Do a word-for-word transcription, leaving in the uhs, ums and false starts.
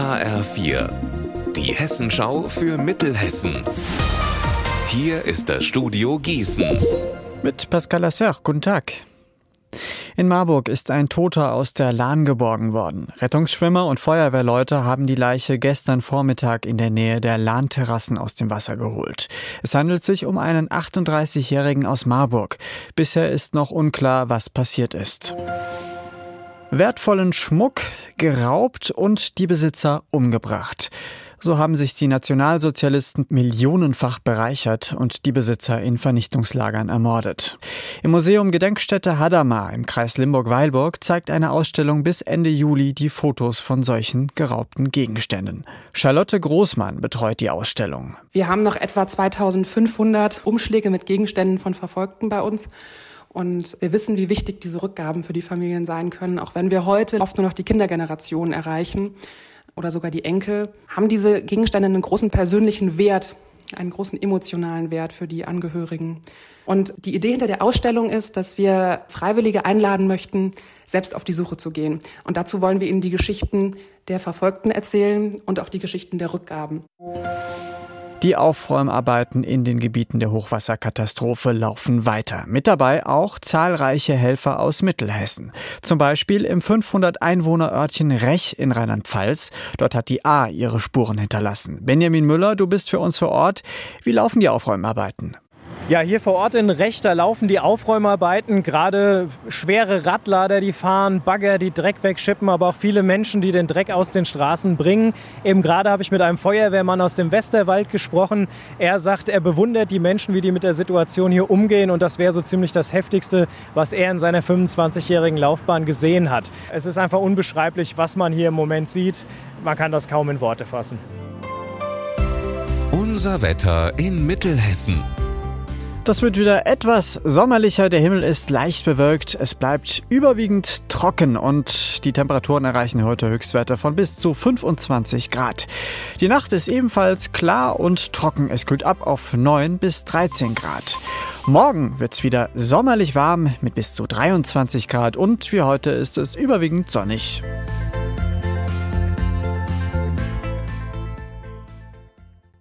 H R vier, die Hessenschau für Mittelhessen. Hier ist das Studio Gießen. Mit Pascal Lasser, guten Tag. In Marburg ist ein Toter aus der Lahn geborgen worden. Rettungsschwimmer und Feuerwehrleute haben die Leiche gestern Vormittag in der Nähe der Lahnterrassen aus dem Wasser geholt. Es handelt sich um einen achtunddreißigjährigen aus Marburg. Bisher ist noch unklar, was passiert ist. Wertvollen Schmuck geraubt und die Besitzer umgebracht. So haben sich die Nationalsozialisten millionenfach bereichert und die Besitzer in Vernichtungslagern ermordet. Im Museum Gedenkstätte Hadamar im Kreis Limburg-Weilburg zeigt eine Ausstellung bis Ende Juli die Fotos von solchen geraubten Gegenständen. Charlotte Großmann betreut die Ausstellung. Wir haben noch etwa zweitausendfünfhundert Umschläge mit Gegenständen von Verfolgten bei uns. Und wir wissen, wie wichtig diese Rückgaben für die Familien sein können. Auch wenn wir heute oft nur noch die Kindergeneration erreichen oder sogar die Enkel, haben diese Gegenstände einen großen persönlichen Wert, einen großen emotionalen Wert für die Angehörigen. Und die Idee hinter der Ausstellung ist, dass wir Freiwillige einladen möchten, selbst auf die Suche zu gehen. Und dazu wollen wir ihnen die Geschichten der Verfolgten erzählen und auch die Geschichten der Rückgaben. Die Aufräumarbeiten in den Gebieten der Hochwasserkatastrophe laufen weiter. Mit dabei auch zahlreiche Helfer aus Mittelhessen. Zum Beispiel im fünfhundert Einwohner-Örtchen Rech in Rheinland-Pfalz. Dort hat die A ihre Spuren hinterlassen. Benjamin Müller, du bist für uns vor Ort. Wie laufen die Aufräumarbeiten? Ja, hier vor Ort in Rech, da laufen die Aufräumarbeiten, gerade schwere Radlader, die fahren, Bagger, die Dreck wegschippen, aber auch viele Menschen, die den Dreck aus den Straßen bringen. Eben gerade habe ich mit einem Feuerwehrmann aus dem Westerwald gesprochen. Er sagt, er bewundert die Menschen, wie die mit der Situation hier umgehen, und das wäre so ziemlich das Heftigste, was er in seiner fünfundzwanzigjährigen Laufbahn gesehen hat. Es ist einfach unbeschreiblich, was man hier im Moment sieht. Man kann das kaum in Worte fassen. Unser Wetter in Mittelhessen. Das wird wieder etwas sommerlicher, der Himmel ist leicht bewölkt, es bleibt überwiegend trocken und die Temperaturen erreichen heute Höchstwerte von bis zu fünfundzwanzig Grad. Die Nacht ist ebenfalls klar und trocken, es kühlt ab auf neun bis dreizehn Grad. Morgen wird's wieder sommerlich warm mit bis zu dreiundzwanzig Grad und wie heute ist es überwiegend sonnig.